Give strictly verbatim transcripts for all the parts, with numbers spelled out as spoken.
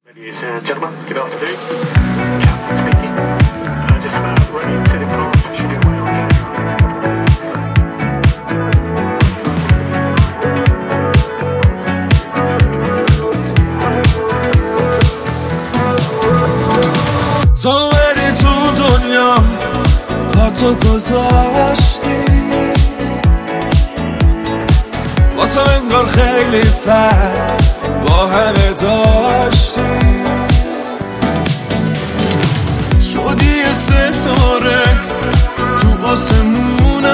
Ladies and gentlemen, good afternoon. Captain speaking. Uh, just about ready to depart. Should be well. تو اومدی تو دنیا پاتو گذاشتی واسه انگار خیلی فرق با همه داشتی شدی ستاره تو آسمونم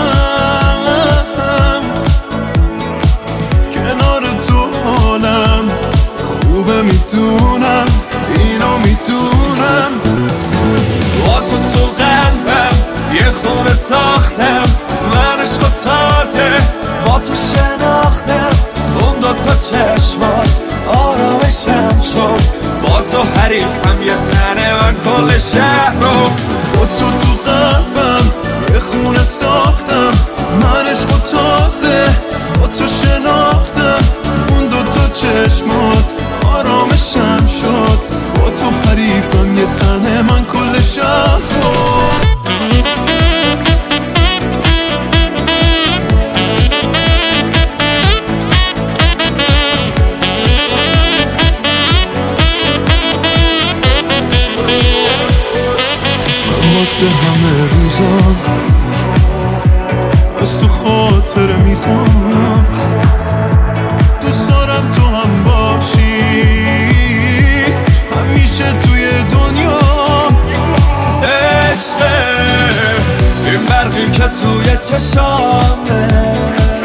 کنار تو حالم خوبه میدونم اینو میدونم با تو تو قلبم یه خونه ساختم من عشق و تازه با تو شناختم اون دوتا چشمات آرامشم شد با تو حریفم یه تنه من کل شهر رو با تو تو قلبم یه خونه ساختم من عشق و تازه با تو شناختم اون دوتا چشمات آرامشم شد با تو حریفم یه تنه من کل شهر رو واسه همه روزام از تو خاطره میخوام دوست دارم تو هم باشی همیشه توی دنیا عشقه این برقی که توی چشامه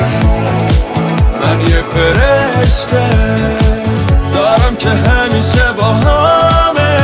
من یه فرشته دارم که همیشه با همه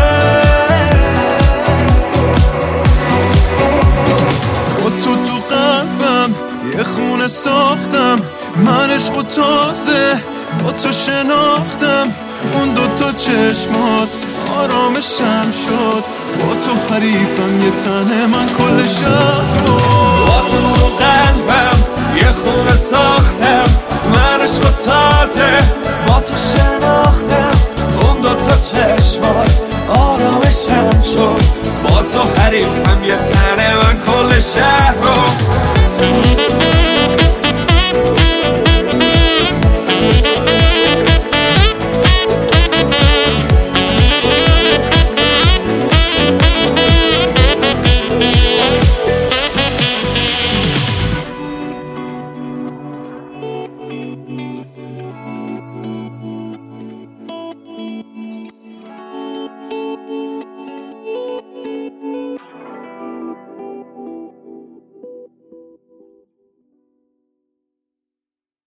یه خونه ساختم من عشق و تازه با تو شناختم اون دوتا چشمات آرامشم شد با تو حریفم یه تنه من کل شهر رو با تو تو قلبم یه خونه ساختم من عشق و تازه با تو شناختم اون دوتا چشمات آرامشم شد با تو حریفم یه تنه من کل شهر رو